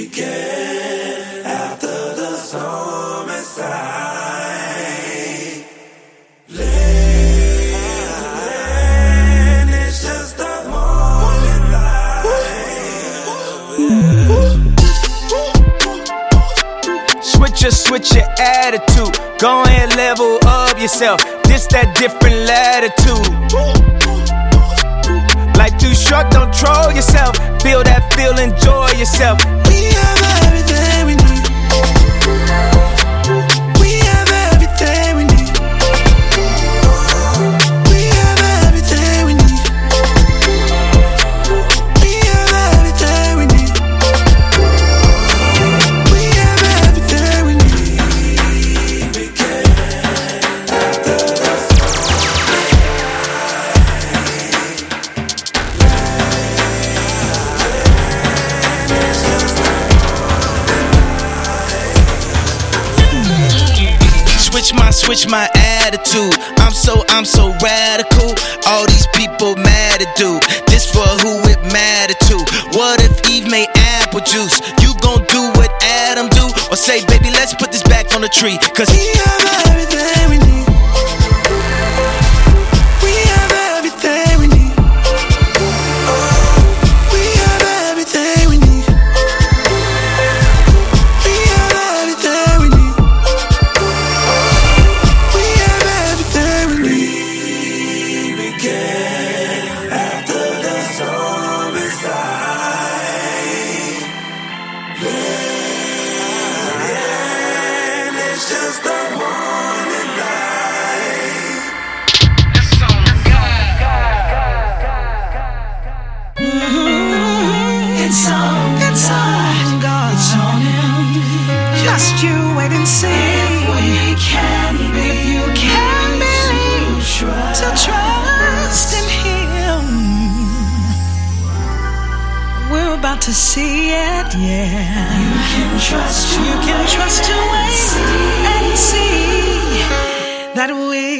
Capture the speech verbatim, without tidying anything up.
began after the storm inside. Land, it's just a morning light. Switch your, switch your attitude. Go ahead, level up yourself. This that different latitude. Life too short, don't troll yourself. Feel that feel, enjoy yourself. We have everything we need. We have everything we need. We have everything we need. We have everything we need. We have everything we need. Began after the Switch my, switch my attitude. I'm so, I'm so radical. All these people mad at dude. This for who it matter to. What if Eve made apple juice? You gon' do what Adam do? Or say, baby, let's put this back on the tree. Cause we have everything we need. We have everything we need. We have everything we need. We have everything we need. We have everything we need. We began after the storm inside. Land, it's just a morning light. It's on, it's on God. It's on Him. Just you wait and see. If we can be, if you can believe, to trust in Him. We're about to see it, yeah. You can trust, you can trust to wait and see that we